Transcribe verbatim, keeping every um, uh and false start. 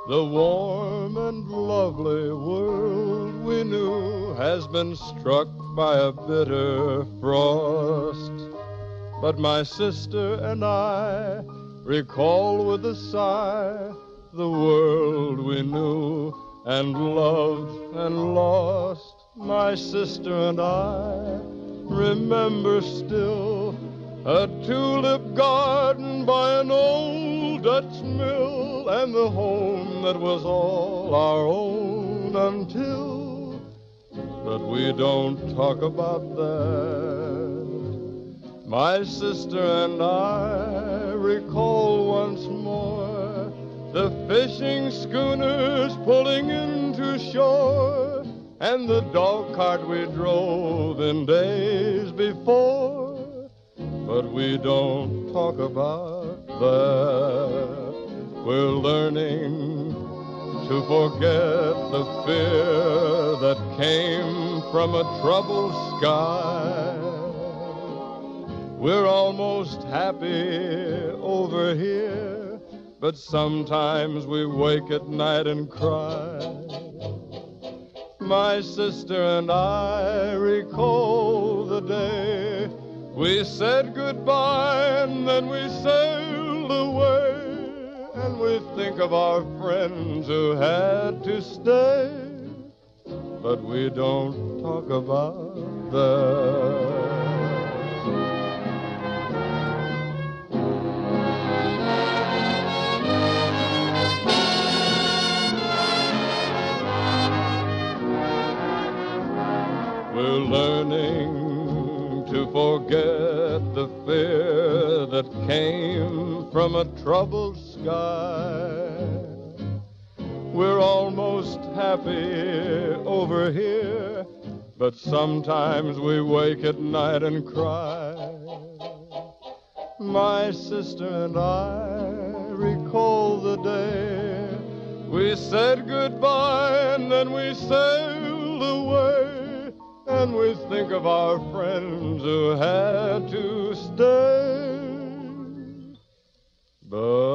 The warm and lovely world we knew has been struck by a bitter frost. But my sister and I recall with a sigh the world we knew and loved and lost. My sister and I remember still a tulip garden by an old Dutch mill, and the home that was all our own until, but we don't talk about that. My sister and I recall once more the fishing schooners pulling into shore, and the dog cart we drove in days before, but we don't talk about that. We're learning to forget the fear that came from a troubled sky. We're almost happy over here, but sometimes we wake at night and cry. My sister and I recall the day we said goodbye and then we sailed away, and we think of our friends who had to stay, but we don't talk about that. We're learning to forget the fear that came from a troubled sky. We're almost happy over here, but sometimes we wake at night and cry. My sister and I recall the day we said goodbye and then we sailed away, and we think of our friends who had to stay, but